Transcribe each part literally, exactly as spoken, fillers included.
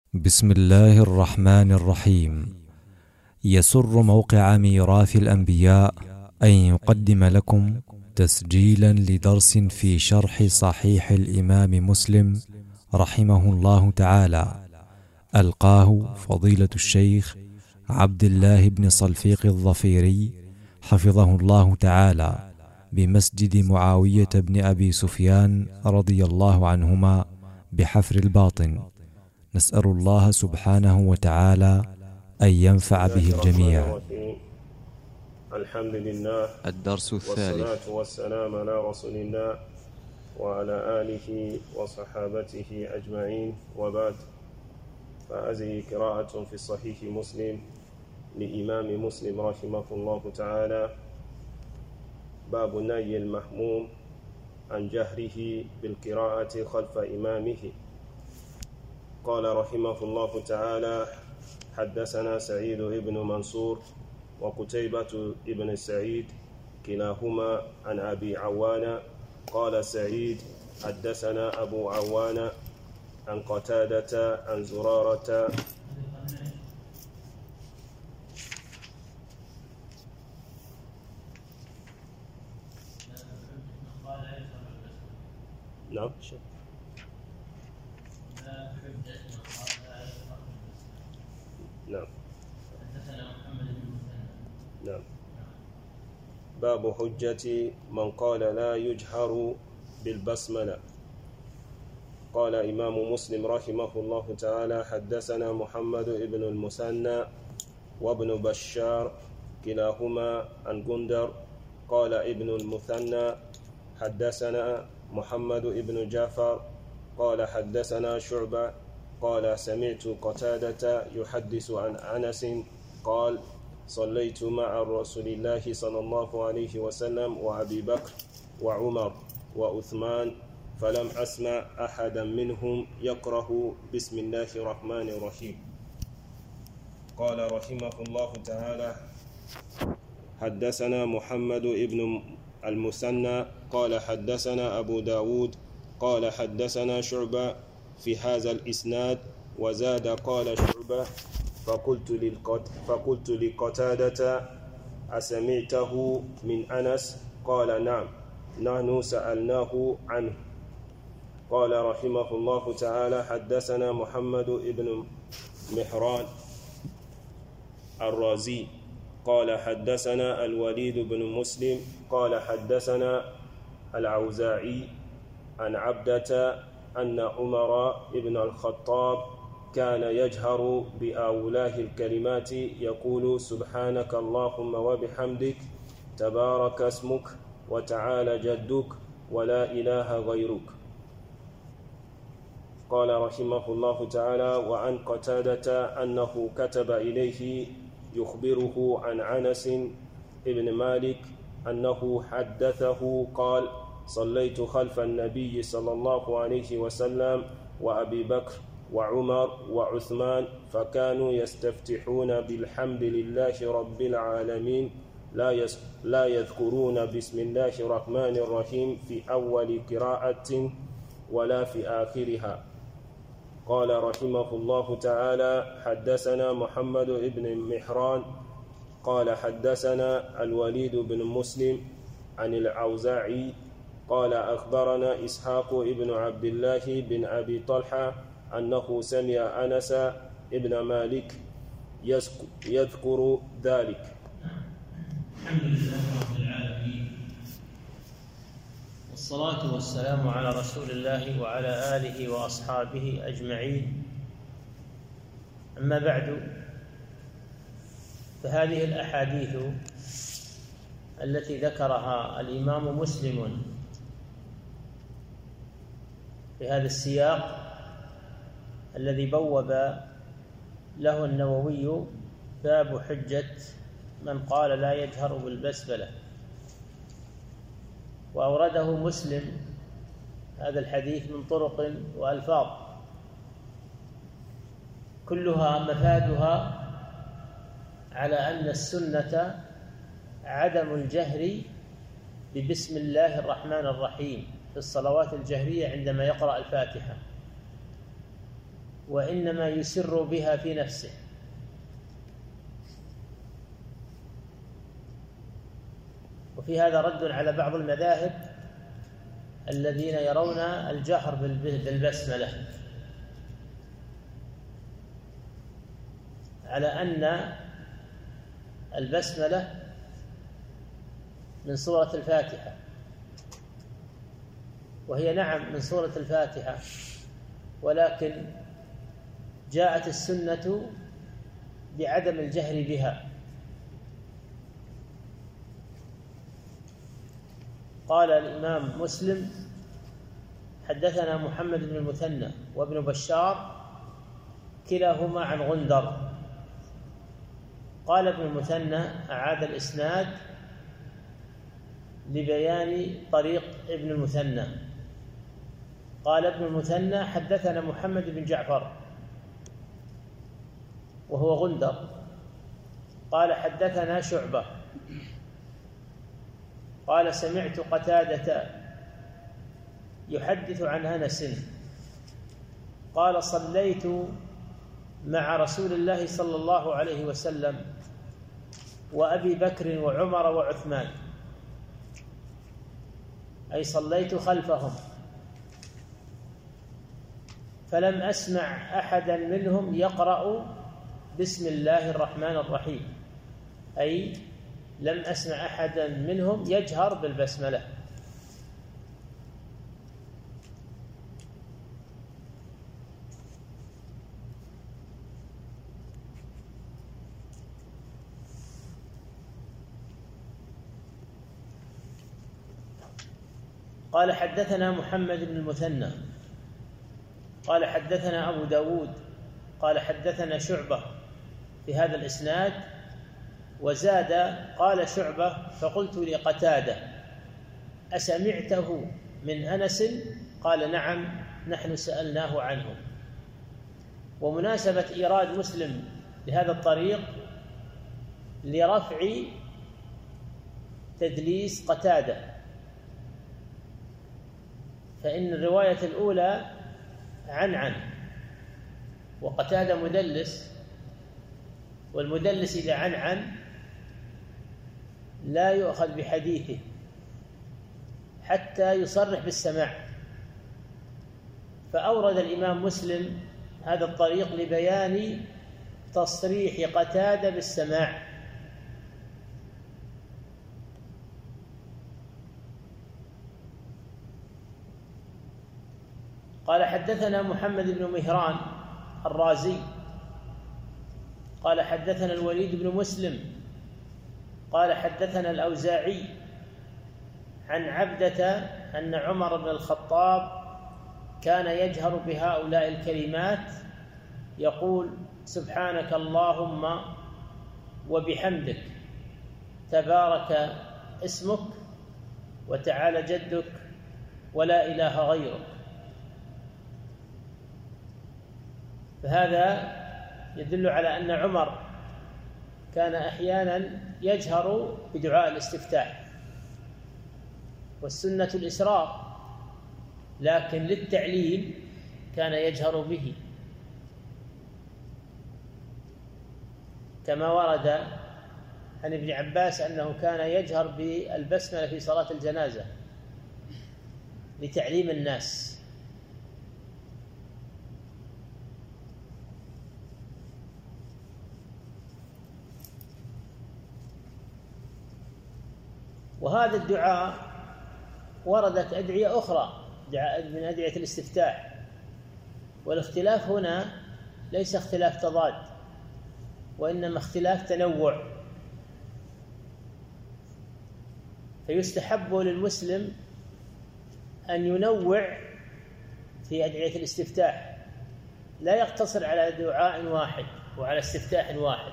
بسم الله الرحمن الرحيم. يسر موقع ميراث الأنبياء أن يقدم لكم تسجيلا لدرس في شرح صحيح الإمام مسلم رحمه الله تعالى، ألقاه فضيلة الشيخ عبد الله بن صلفيق الظفيري حفظه الله تعالى بمسجد معاوية بن أبي سفيان رضي الله عنهما بحفر الباطن. نسأل الله سبحانه وتعالى أن ينفع به الجميع. الحمد لله الدرس الثالث. والصلاة والسلام على رسول الله وعلى آله وصحابته أجمعين، وبعد، فهذه قراءة في صحيح مسلم لإمام مسلم رحمه الله تعالى، باب نهي المحموم عن جهره بالقراءة خلف إمامه. قال رحمه الله تعالى: حدثنا سعيد بن منصور وقتيبة بن سعيد كلاهما عن أبي عوان. قال سعيد: حدثنا أبو عوان عن قتادة عن زرارة نعم نعم نعم باب حجة من قال لا يجهر بالبسملة. قال إمام مسلم رحمه الله تعالى: حدثنا محمد بن المثنى وابن بشار كلاهما عن غندر. قال ابن المثنى: حدثنا محمد بن جعفر قال حدثنا شعبة قال سمعت قتادة يحدث عن أنس قال: صليت مع رسول الله صلى الله عليه وسلم وأبي بكر وعمر وعثمان فلم أسمع أحدا منهم يقرأ بسم الله الرحمن الرحيم. قال رحمه الله تعالى: حدثنا محمد بن المثنى قال حدثنا أبو داود قال حدثنا شعبة في هذا الإسناد، وزاد قال شعبة: فقلت للقت فقلت لقتادة: أسمعته من أنس؟ قال: نعم، نحن سألناه عنه. قال رحمه الله تعالى: حدثنا محمد بن محران الرازي قال حدثنا الوليد بن مسلم قال حدثنا الأوزاعي عن عبدة أن عمر بن الخطاب كان يجهر بأولاه الكلمات يقول: سبحانك اللهم وبحمدك، تبارك اسمك، وتعالى جدك، ولا إله غيرك. قال رحمه الله تعالى: وعن قتادة أنه كتب إليه يخبره عن أنس بن مالك أنه حدثه قال: صليت خلف النبي صلى الله عليه وسلم وأبي بكر وعمر وعثمان فكانوا يستفتحون بالحمد لله رب العالمين لا لا يذكرون بسم الله الرحمن الرحيم في أول قراءة ولا في آخرها. قال رحمه الله تعالى: حدثنا محمد بن محران قال حدثنا الوليد بن مسلم عن الأوزاعي قال أخبرنا إسحاق بن عبد الله بن أبي طلحة أنه سمع أنس بن مالك يذكر ذلك. الحمد لله رب العالمين، والصلاة والسلام على رسول الله وعلى آله وأصحابه أجمعين. أما بعد، فهذه الأحاديث التي ذكرها الإمام مسلم في هذا السياق الذي بوب له النووي باب حجة من قال لا يجهر بالبسملة، وأورده مسلم هذا الحديث من طرق وألفاظ كلها مفادها على أن السنة عدم الجهر ببسم الله الرحمن الرحيم في الصلوات الجهرية عندما يقرأ الفاتحة، وإنما يسر بها في نفسه. وفي هذا رد على بعض المذاهب الذين يرون الجهر بالبسملة، على أن البسملة من سورة الفاتحة، وهي نعم من سورة الفاتحة، ولكن جاءت السنة بعدم الجهر بها. قال الإمام مسلم: حدثنا محمد بن المثنى وابن بشار كلاهما عن غندر. قال ابن المثنى: أعاد الإسناد لبيان طريق ابن المثنى. قال ابن المثنى: حدثنا محمد بن جعفر وهو غندر. قال: حدثنا شعبة قال: سمعت قتادة يحدث عن أنس قال: صليت مع رسول الله صلى الله عليه وسلم وأبي بكر وعمر وعثمان، أي صليت خلفهم، فلم أسمع أحدا منهم يقرأ بسم الله الرحمن الرحيم، أي لم أسمع أحدا منهم يجهر بالبسملة. قال: حدثنا محمد بن المثنى قال: حدثنا أبو داود قال: حدثنا شعبة في هذا الإسناد، وزاد قال شعبة: فقلت لقتادة: أسمعته من أنس؟ قال: نعم، نحن سألناه عنه. ومناسبة إيراد مسلم لهذا الطريق لرفع تدليس قتادة، فإن الرواية الأولى عن عن وقتادة مدلس، والمدلس إذا عن عن لا يؤخذ بحديثه حتى يصرح بالسماع. فأورد الإمام مسلم هذا الطريق لبيان تصريح قتادة بالسماع. قال: حدثنا محمد بن مهران الرازي قال: حدثنا الوليد بن مسلم قال: حدثنا الأوزاعي عن عبدة أن عمر بن الخطاب كان يجهر بهؤلاء الكلمات، يقول: سبحانك اللهم وبحمدك، تبارك اسمك، وتعالى جدك، ولا إله غيرك. فهذا يدل على أن عمر كان أحيانا يجهر بدعاء الاستفتاح، والسنة الإسراء، لكن للتعليل كان يجهر به، كما ورد عن ابن عباس أنه كان يجهر بالبسملة في صلاة الجنازة لتعليم الناس. وهذا الدعاء وردت أدعية أخرى من أدعية الاستفتاح، والاختلاف هنا ليس اختلاف تضاد، وإنما اختلاف تنوع. فيستحب للمسلم أن ينوع في أدعية الاستفتاح، لا يقتصر على دعاء واحد وعلى استفتاح واحد،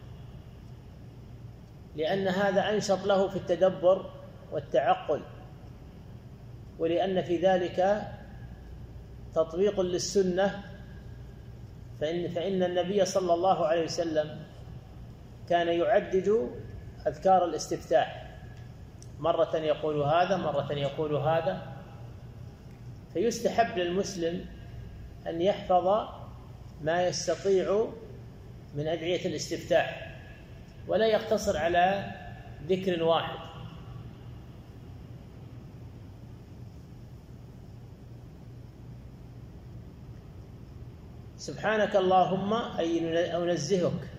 لأن هذا أنشط له في التدبر والتعقل، ولأن في ذلك تطبيق للسنة. فإن, فإن النبي صلى الله عليه وسلم كان يعدد أذكار الاستفتاح، مرة يقول هذا، مرة يقول هذا. فيستحب للمسلم أن يحفظ ما يستطيع من أدعية الاستفتاح، ولا يقتصر على ذكر واحد. سبحانك اللهم أي أنزهك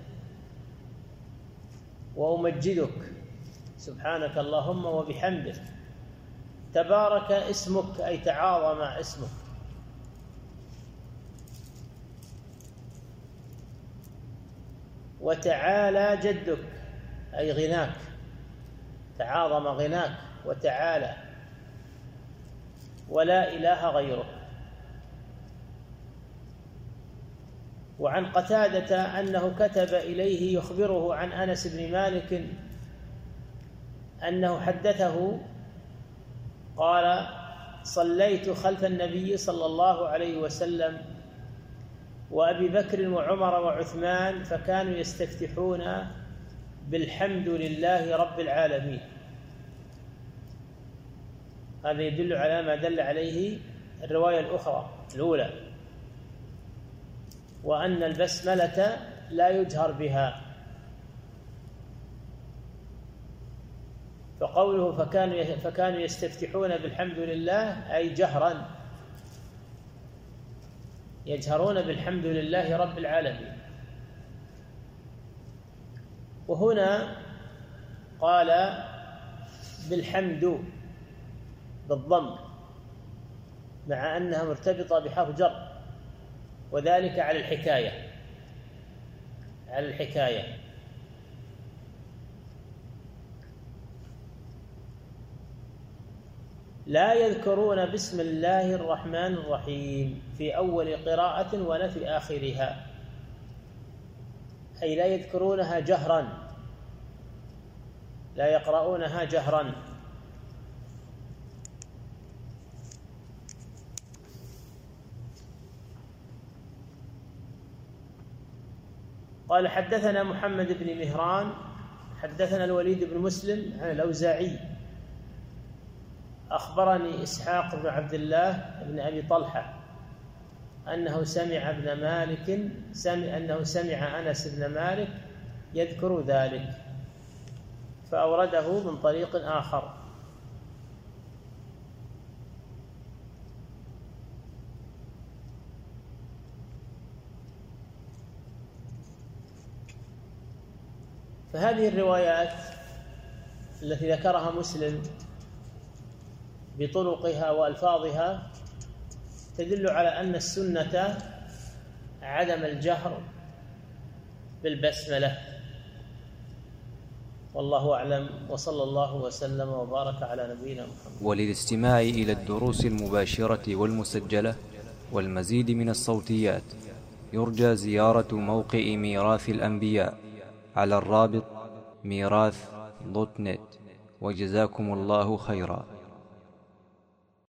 وأمجدك، سبحانك اللهم وبحمدك، تبارك اسمك أي تعاظم اسمك، وتعالى جدك أي غناك، تعاظم غناك وتعالى، ولا إله غيرك. وعن قتادة أنه كتب إليه يخبره عن أنس بن مالك أنه حدثه قال: صليت خلف النبي صلى الله عليه وسلم وأبي بكر وعمر وعثمان فكانوا يستفتحون بالحمد لله رب العالمين. هذا يدل على ما دل عليه الرواية الأخرى الأولى، وأن البسملة لا يجهر بها. فقوله فكانوا فكانوا يستفتحون بالحمد لله أي جهرا، يجهرون بالحمد لله رب العالمين. وهنا قال بالحمد بالضم مع أنها مرتبطة بحرف جر، وذلك على الحكاية على الحكاية لا يذكرون بسم الله الرحمن الرحيم في أول قراءة ولا في آخرها، أي لا يذكرونها جهرا، لا يقرؤونها جهرا. قال: حدثنا محمد بن مهران حدثنا الوليد بن مسلم عن الأوزاعي أخبرني إسحاق بن عبد الله بن أبي طلحة أنه سمع ابن مالك سمع أنه سمع أنس بن مالك يذكر ذلك، فأورده من طريق آخر. فهذه الروايات التي ذكرها مسلم بطرقها وألفاظها تدل على أن السنة عدم الجهر بالبسملة، والله أعلم، وصلى الله وسلم وبارك على نبينا محمد. وللاستماع إلى الدروس المباشرة والمسجلة والمزيد من الصوتيات يرجى زيارة موقع ميراث الأنبياء على الرابط ميراث دوت نت. وجزاكم الله خيرا.